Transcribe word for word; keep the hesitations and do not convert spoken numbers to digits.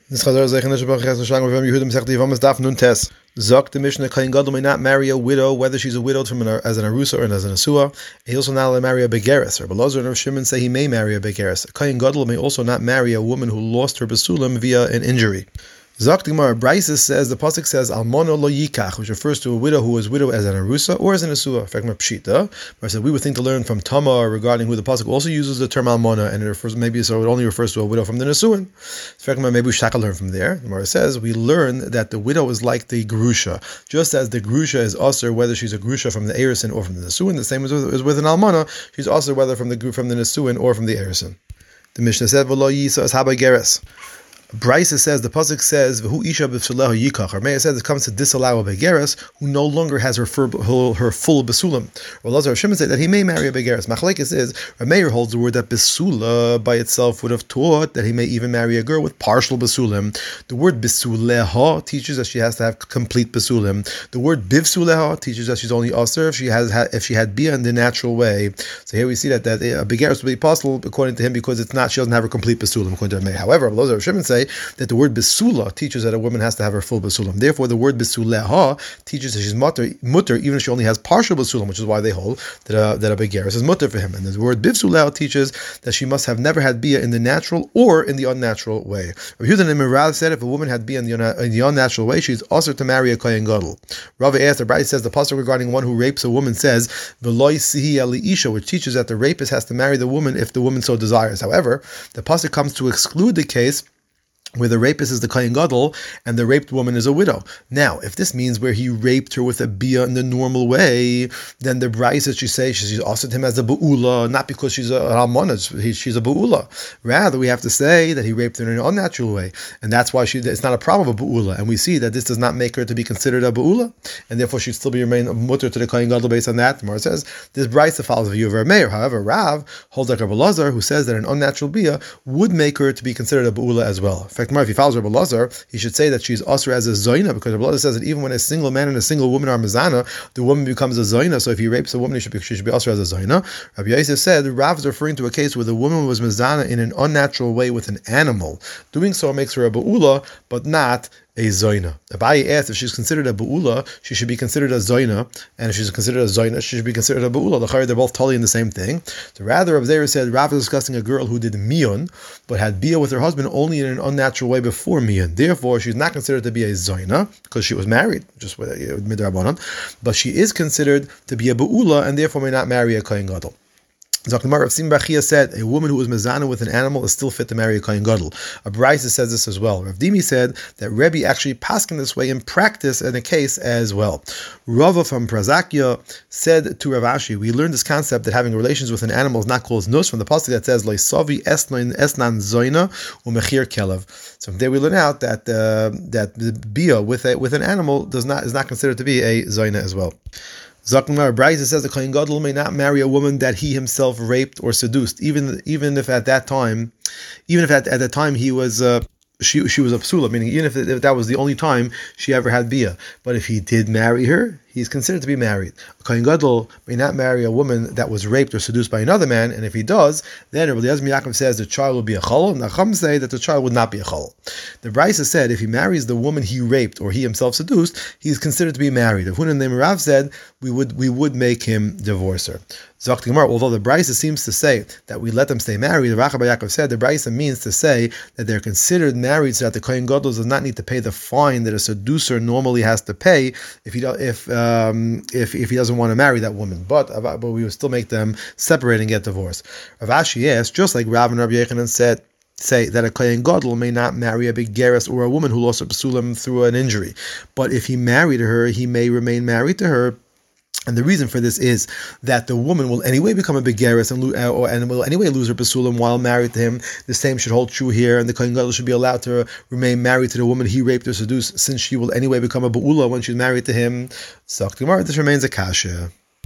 This Chazar Zeichen Neshabach Ches Nashang Rav Yehudim Sech Divamas Daf Nun Tes. Zok the Mishnah Kohen Gadol may not marry a widow, whether she's a widow from an, as an arusa or as an asua. He also not allowed to marry a begeres. Rabbi Elazar and Rav Shimon say he may marry a begeres. A Kohen Gadol may also not marry a woman who lost her basulim via an injury. Zok the Gemara, Braisus says, the pasuk says almono lo yikach, which refers to a widow who was widow as an arusa or as an asua. In fact, pshita. I said we would think to learn from Tamar regarding who the pasuk also uses the term almona, and it refers maybe so it only refers to a widow from the nesuin. In fact, maybe we should learn from there. The Gemara says we learn that the widow is like the grusha, just as the grusha is usher whether she's a grusha from the erison or from the nesuin. The same as with, as with an almona, she's usher whether from the from the nesuin or from the erison. The Mishnah said v'lo yisa as habageres. Brisa says, the pasuk says, "V'hu isha b'suleha yikach." Or Meir says it comes to disallow a begeres who no longer has her fur, her, her full besulim. Or Lazar Shimon said that he may marry a begeres. Machlekes is, Meir holds the word that besula by itself would have taught that he may even marry a girl with partial besulim. The word bisuleha teaches that she has to have complete besulim. The word bivsuleha teaches that she's only aser if she has if she had bia in the natural way. So here we see that that a begeres would be possible according to him because it's not she doesn't have her complete besulim according to Meir. However, Lazar Shimon says that the word besula teaches that a woman has to have her full besulam. Therefore, the word besuleha teaches that she's mutter, mutter even if she only has partial besulam, which is why they hold that a, that a begeres is mutter for him. And the word bivsuleha teaches that she must have never had bia in the natural or in the unnatural way. Rabbi Yehuda and Merav said if a woman had bia in the, in the unnatural way, she's also to marry a kohen gadol. Rava asked, the Bride says the pasuk regarding one who rapes a woman says v'lo sihi ali isha, which teaches that the rapist has to marry the woman if the woman so desires. However, the pasuk comes to exclude the case where the rapist is the kohen gadol and the raped woman is a widow. Now, if this means where he raped her with a bia in the normal way, then the brayso should say she's also him as a beula, not because she's a almona, she's a beula. Rather, we have to say that he raped her in an unnatural way, and that's why she it's not a problem of a beula. And we see that this does not make her to be considered a beula, and therefore she'd still be remain mutter to the kohen gadol based on that. The Gemara says this brayso follows the view of Rav Meir. However, Rav holds like Rabbi Elazar, who says that an unnatural bia would make her to be considered a beula as well. In fact, if he follows Rabbi Elazar, he should say that she's usher as a zoina, because Rabbi Elazar says that even when a single man and a single woman are mezana, the woman becomes a zoina. So if he rapes a woman, he should be, she should be usher as a zoina. Rabbi Yosef said Rav is referring to a case where the woman was mezana in an unnatural way with an animal. Doing so makes her a beula, but not a zoina. Abaye asked if she's considered a beula, she should be considered a zoina, and if she's considered a zoina, she should be considered a beula. The they're both totally in the same thing. So rather, Rav Zera said Rav is discussing a girl who did miyun, but had bia with her husband only in an unnatural way before miyun. Therefore, she's not considered to be a zoina because she was married, just with midrabanan, but she is considered to be a beula, and therefore may not marry a kohen gadol. Zakmar Rav Sim Bachia said a woman who was mezana with an animal is still fit to marry a kohen gadol. A Brisa says this as well. Rav Dimi said that Rebbe actually passed in this way in practice in a case as well. Rava from Prazakia said to Rav Ashi, we learned this concept that having relations with an animal is not called nus from the pasuk that says loisavi esnan esnan zoina umechir kelev. So from there we learn out that uh, that the bia with a, with an animal does not is not considered to be a zoina as well. Zakmar Brisa says the kohen gadol may not marry a woman that he himself raped or seduced, even even if at that time, even if at, at the time he was uh, she she was a psula, meaning even if, if that was the only time she ever had bia. But if he did marry her, he's considered to be married. A kohen gadol may not marry a woman that was raped or seduced by another man, and if he does, then Rabbi Eliezer Yaakov says the child will be a chalal, and the Chacham say that the child would not be a chalal. The Brisa said if he marries the woman he raped or he himself seduced, he's considered to be married. If Hunan and Rav said we would we would make him divorce her. Zok the Gemara, although the Brisa seems to say that we let them stay married, the Racha bar Yaakov said the Brisa means to say that they're considered married so that the kohen gadol does not need to pay the fine that a seducer normally has to pay if he if um, if if he doesn't want to marry that woman. But but we would still make them separate and get divorced. Rav Ashi asked, just like Rav and Rabbi Yechanan said, say that a kohen gadol may not marry a begeres or a woman who lost her basulim through an injury, but if he married her, he may remain married to her. And the reason for this is that the woman will anyway become a begeres and, lo- or, and will anyway lose her basulim while married to him. The same should hold true here, and the kohen gadol should be allowed to remain married to the woman he raped or seduced, since she will anyway become a beula when she's married to him. So, this remains a kasha.